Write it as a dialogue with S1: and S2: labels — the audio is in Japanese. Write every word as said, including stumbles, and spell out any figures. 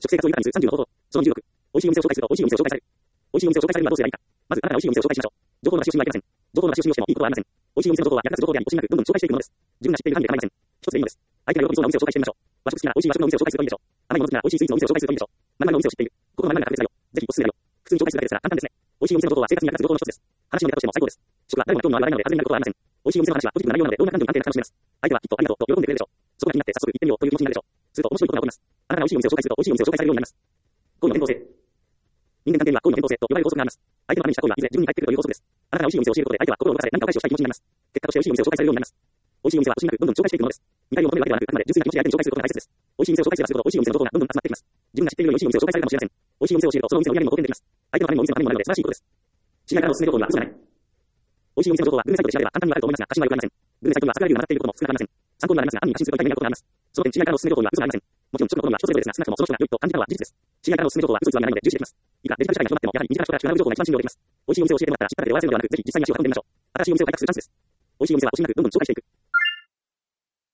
S1: 食生活を豊かにするさんじゅうの方法。そのにじゅうろく。美味しいお店を紹介すると美味しいお店を紹介される。美味しいお店を紹介されるにはどうすればいいか。まず、あなたが美味しいお店を紹介しましょう。情報の出し惜しみはいけません。情報の出し惜しみをしてもいいことはありません。美味しいお店の情報は役立つ情報であり、惜しみなくどんどん紹介していくものです。自分が知っている範囲で構いません。一つでいいのです。相手が喜びそうなお店を紹介してみましょう。和食好きなら美味しい和食のお店を紹介するといいでしょう。甘いもの好きなら美味しいスイーツのお店を紹介するといいでしょう。まるまるのお店を知っている。ここのまるまるが確実だよ。ぜひおすすめだよ。普通に紹介するだけですが簡単ですね。美味しいお店の情報は生活に役立つ情報の一つです。話のネタとしても最高です。食は誰もが興味のある話題なので外れになることはありません。美味しいお店の話はポジティブな内容なのでどんな感情に関係なく楽しめます。相手はきっとありがとうと喜んでくれるでしょう。そこが気になって早速行ってみようという気持ちになるでしょう。すると面白いことが起こります。あなたが美味しいお店を紹介すると美味しいお店を紹介されるようになります。行為の伝統性。人間関係には行為の伝統性と呼ばれる法則があります。相手の真似した行為はいずれ自分に返ってくるという法則です。あなたが美味しいお店を教えることで相手は心を動かされ何かを返しをしたい気持ちになります。結果として美味しいお店を紹介されるようになります。美味しいお店は惜しみなくどんどん紹介していくものです。見たいを求めるわけではなく、あくまで純粋な気持ちで相手に紹介することが大切です。美味しいお店を紹介すればするほど美味しいお店の情報がどんどん集まってきます。自分が知っているより美味しいお店を紹介されるかもしれません。美味しいお店を教えるとそのお店の売り上げにも貢献できます。相手のためにもお店のためにもなるので素晴らしいことです。知り合いからのおすすめ情報には嘘がない。美味しいお店の情報はグルメサイトで調べれば簡単にわかると思いますが、過信はよくありません。グルメサイトにはサクラリューが混ざっていることも少なくありません。参考にはなりますが、暗に過信すると大変なことがあります。その点、知り合いからのおすすめ情報には嘘がありません。もちろん、一つのことには一つレベルですが、少なくともその人が良いと感じたのは事実です。知り合いからのおすすめ情報は嘘偽りがないので重視できます。いいか、デジタル社会が広まっても、やはり身近な人から学ぶ情報が一番信用できます。美味しいお店を教えてもらったら、引っ張られて終わらせるのではなく、ぜひ実際に足を運んでみましょう。新しいお店を開拓するチャンスです。美味しいお店は惜しみなくどんどん紹介していく。